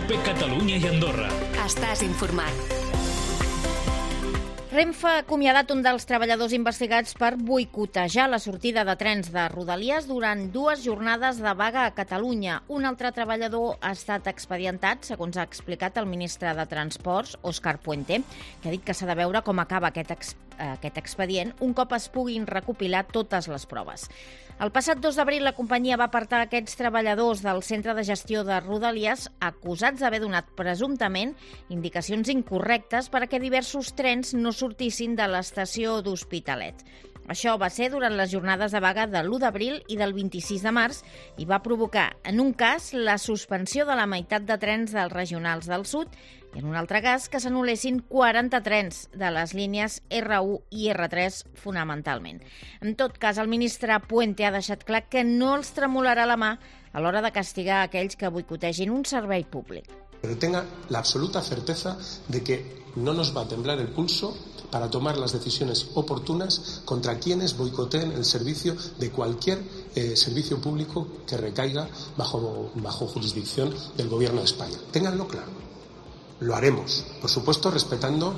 COPE Catalunya i Andorra. Estàs informat. Renfe ha acomiadat un dels treballadors investigats per boicotejar la sortida de trens de Rodalies durant 2 jornades de vaga a Catalunya. Un altre treballador ha estat expedientat, segons ha explicat el ministre de Transports, Òscar Puente, que ha dit que s'ha de veure com acaba aquest expedient un cop es puguin recopilar totes les proves. El passat 2 d'abril la companyia va apartar aquests treballadors del centre de gestió de Rodalies acusats d'haver donat presumptament indicacions incorrectes perquè diversos trens no sortissin de l'estació d'Hospitalet. Això va ser durant les jornades de vaga de l'1 d'abril i del 26 de març i va provocar, en un cas, la suspensió de la meitat de trens dels regionals del sud i en un altre cas que s'anul·lessin 40 trens de les línies R1 i R3 fonamentalment. En tot cas, el ministre Puente ha deixat clar que no els tremolarà la mà a l'hora de castigar aquells que boicotegin un servei públic. Pero tenga la absoluta certeza de que no nos va a temblar el pulso para tomar las decisiones oportunas contra quienes boicoteen el servicio de cualquier servicio público que recaiga bajo jurisdicción del Gobierno de España. Ténganlo claro. Lo haremos, por supuesto, respetando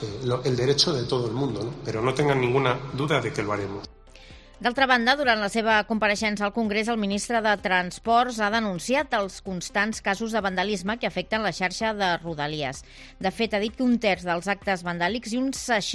el derecho de todo el mundo, ¿no? Pero no tengan ninguna duda de que lo haremos. D'altra banda, durant la seva compareixença al Congrés, el ministre de Transports ha denunciat els constants casos de vandalisme que afecten la xarxa de Rodalies. De fet, ha dit que 1/3 dels actes vandàlics i un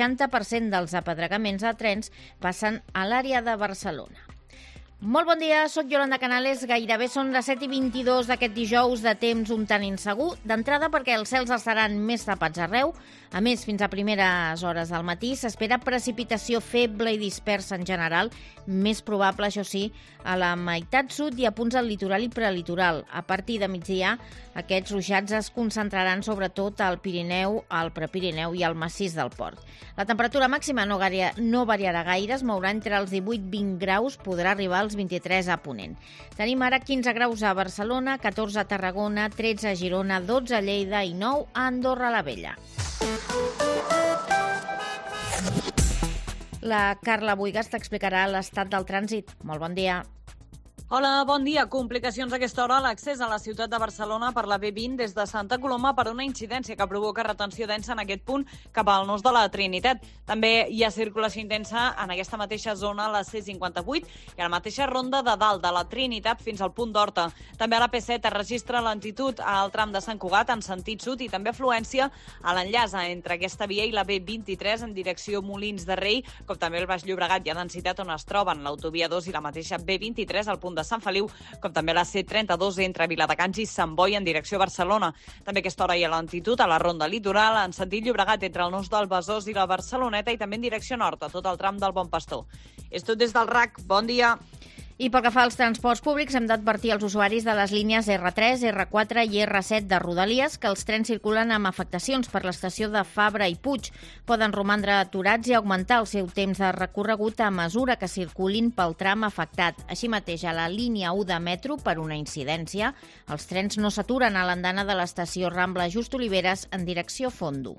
60% dels apedregaments a trens passen a l'àrea de Barcelona. Molt bon dia, soc Yolanda Canales. Gairebé són les 7:22 d'aquest dijous de temps un tant insegur. D'entrada perquè els cels estaran més tapats arreu. A més, fins a primeres hores del matí s'espera precipitació feble i dispersa en general, més probable, això sí, a la meitat sud i a punts del litoral i prelitoral. A partir de migdia, aquests ruixats es concentraran sobretot al Pirineu, al Prepirineu i al massís del Port. La temperatura màxima no variarà gaire, es mourà entre els 18-20 graus, podrà arribar als 23 a Ponent. Tenim ara 15 graus a Barcelona, 14 a Tarragona, 13 a Girona, 12 a Lleida i 9 a Andorra la Vella. La Carla Buigas t'explicarà l'estat del trànsit. Molt bon dia. Hola, bon dia. Complicacions a aquesta hora a l'accés a la ciutat de Barcelona per la B20 des de Santa Coloma per una incidència que provoca retenció densa en aquest punt cap al nus de la Trinitat. També hi ha circulació intensa en aquesta mateixa zona a la C58 i a la mateixa ronda de dalt de la Trinitat fins al punt d'Horta. També a la P7 es registra lentitud al tram de Sant Cugat en sentit sud i també afluència a l'enllaç entre aquesta via i la B23 en direcció Molins de Rei, com també el Baix Llobregat i a densitat on es troben l'autovia 2 i la mateixa B23 al punt de Sant Feliu, com també la C32 entre Viladecans i Sant Boi en direcció a Barcelona. També a aquesta hora hi ha lentitud a la ronda litoral en sentit Llobregat entre el nus del Besòs i la Barceloneta i també en direcció nord a tot el tram del Bon Pastor. És tot des del RAC. Bon dia. I pel que fa als transports públics, hem d'advertir als usuaris de les línies R3, R4 i R7 de Rodalies que els trens circulen amb afectacions per l'estació de Fabra i Puig. Poden romandre aturats i augmentar el seu temps de recorregut a mesura que circulin pel tram afectat. Així mateix, a la línia 1 de metro, per una incidència, els trens no s'aturen a l'andana de l'estació Rambla Just Oliveres en direcció Fondo.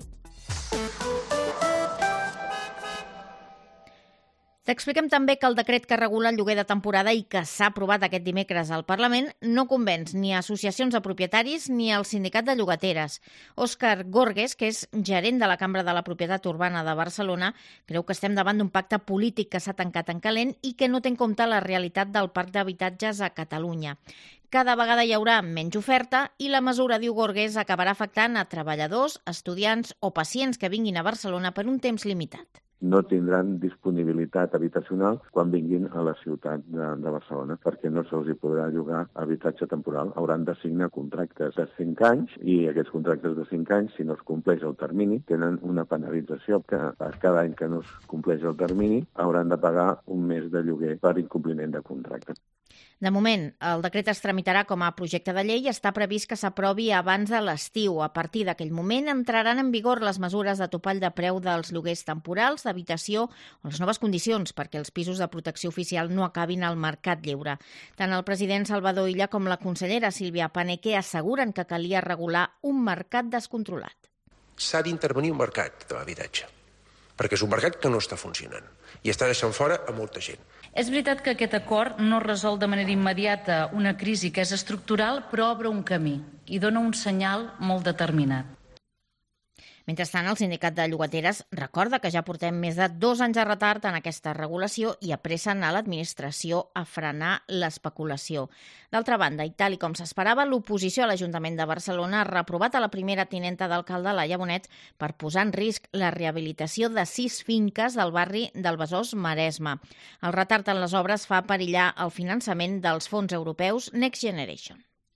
T'expliquem també que el decret que regula el lloguer de temporada i que s'ha aprovat aquest dimecres al Parlament no convenç ni a associacions de propietaris ni al sindicat de llogateres. Òscar Gorges, que és gerent de la Cambra de la Propietat Urbana de Barcelona, creu que estem davant d'un pacte polític que s'ha tancat en calent i que no té en compte la realitat del parc d'habitatges a Catalunya. Cada vegada hi haurà menys oferta i la mesura, diu Gorges, acabarà afectant a treballadors, estudiants o pacients que vinguin a Barcelona per un temps limitat. No tindran disponibilitat habitacional quan vinguin a la ciutat de Barcelona, perquè no se'ls hi podrà llogar habitatge temporal. Hauran de signar contractes de 5 anys i aquests contractes de 5 anys, si no es compleix el termini, tenen una penalització que cada any que no es compleix el termini hauran de pagar un mes de lloguer per incompliment de contracte. De moment, el decret es tramitarà com a projecte de llei i està previst que s'aprovi abans de l'estiu. A partir d'aquell moment entraran en vigor les mesures de topall de preu dels lloguers temporals, d'habitació o les noves condicions perquè els pisos de protecció oficial no acabin al mercat lliure. Tant el president Salvador Illa com la consellera Sílvia Paneque asseguren que calia regular un mercat descontrolat. S'ha d'intervenir un mercat de l'habitatge, perquè és un mercat que no està funcionant i està deixant fora a molta gent. És veritat que aquest acord no resol de manera immediata una crisi que és estructural, però obre un camí. i dona un senyal molt determinat. Mentrestant, el sindicat de llogateres recorda que ja portem més de 2 anys de retard en aquesta regulació i apressen a l'administració a frenar l'especulació. D'altra banda, i tal com s'esperava, l'oposició a l'Ajuntament de Barcelona ha reprovat a la primera tinenta d'alcalde, Laia Bonet, per posar en risc la rehabilitació de 6 finques del barri del Besòs Maresme. El retard en les obres fa perillar el finançament dels fons europeus Next Generation.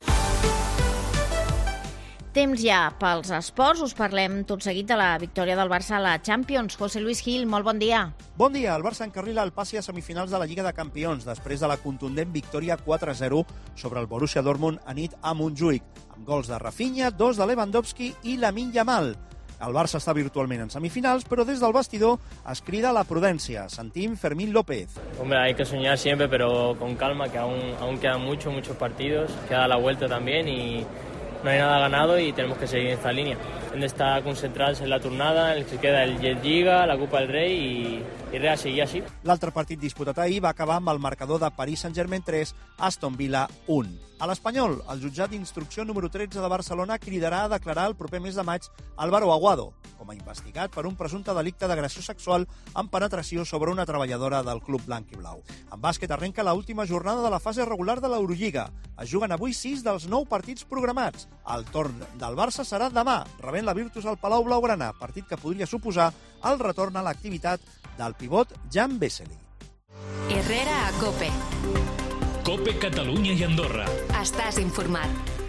Temps ja pels esports. Us parlem tot seguit de la victòria del Barça a la Champions. José Luis Gil, molt bon dia. Bon dia. El Barça encarrila el passi a semifinals de la Lliga de Campions després de la contundent victòria 4-0 sobre el Borussia Dortmund anit a Montjuïc, amb gols de Rafinha, 2 de Lewandowski i Lamine Yamal. El Barça està virtualment en semifinals, però des del vestidor es crida a la prudència. Sentim Fermín López. Hombre, hay que soñar siempre, pero con calma, que aún quedan muchos partidos. Queda la vuelta también y no hay nada ganado y tenemos que seguir en esta línea. Hem d'estar concentrats en la tornada, en el que queda el Lliga, la Copa del Rei i res, seguir així. L'altre partit disputat ahir va acabar amb el marcador de Paris Saint-Germain 3, Aston Villa 1. A l'Espanyol, el jutjat d'instrucció número 13 de Barcelona cridarà a declarar el proper mes de maig Álvaro Aguado, com a investigat per un presumpte delicte d'agressió sexual amb penetració sobre una treballadora del club blanc i blau. En bàsquet arrenca l'última jornada de la fase regular de l'Eurolliga. Es juguen avui 6 dels 9 partits programats. El torn del Barça serà demà, rebent la Virtus al Palau Blaugrana, partit que podria suposar el retorn a l'activitat del pivot Jan Vesely. Herrera a COPE. COPE Catalunya y Andorra. Estás informat.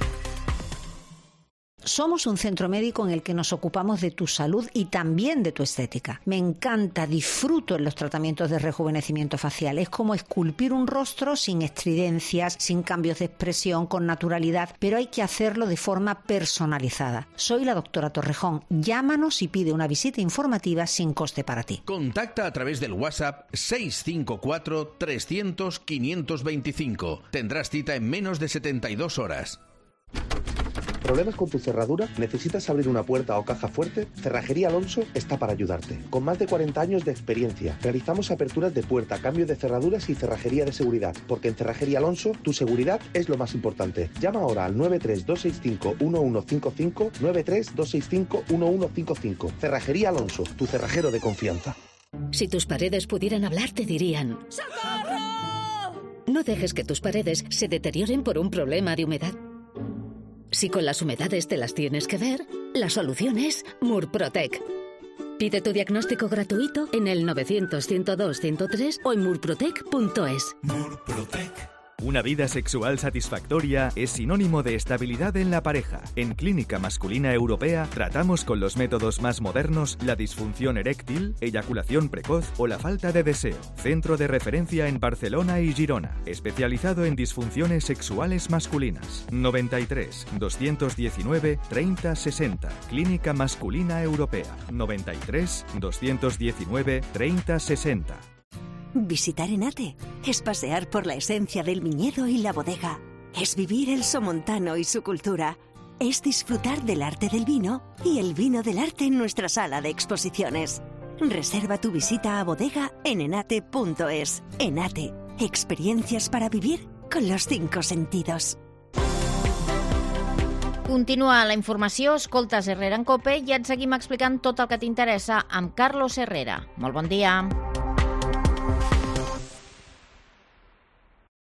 Somos un centro médico en el que nos ocupamos de tu salud y también de tu estética. Me encanta, disfruto en los tratamientos de rejuvenecimiento facial. Es como esculpir un rostro sin estridencias, sin cambios de expresión, con naturalidad, pero hay que hacerlo de forma personalizada. Soy la doctora Torrejón. Llámanos y pide una visita informativa sin coste para ti. Contacta a través del WhatsApp 654 300 525. Tendrás cita en menos de 72 horas. ¿Problemas con tu cerradura? ¿Necesitas abrir una puerta o caja fuerte? Cerrajería Alonso está para ayudarte. Con más de 40 años de experiencia, realizamos aperturas de puerta, cambio de cerraduras y cerrajería de seguridad. Porque en Cerrajería Alonso, tu seguridad es lo más importante. Llama ahora al 93265-1155, 93265-1155. Cerrajería Alonso, tu cerrajero de confianza. Si tus paredes pudieran hablar, te dirían: ¡socorro! No dejes que tus paredes se deterioren por un problema de humedad. Si con las humedades te las tienes que ver, la solución es Murprotec. Pide tu diagnóstico gratuito en el 900-102-103 o en murprotec.es. Murprotec. Una vida sexual satisfactoria es sinónimo de estabilidad en la pareja. En Clínica Masculina Europea tratamos con los métodos más modernos la disfunción eréctil, eyaculación precoz o la falta de deseo. Centro de referencia en Barcelona y Girona, especializado en disfunciones sexuales masculinas. 93 219 30 60. Clínica Masculina Europea. 93 219 30 60. Visitar Enate es pasear por la esencia del viñedo y la bodega. Es vivir el somontano y su cultura. Es disfrutar del arte del vino y el vino del arte en nuestra sala de exposiciones. Reserva tu visita a bodega en enate.es. Enate, experiencias para vivir con los 5 sentidos. Continua la informació, escoltes Herrera en COPE i et seguim explicant tot el que t'interessa amb Carlos Herrera. Molt bon dia.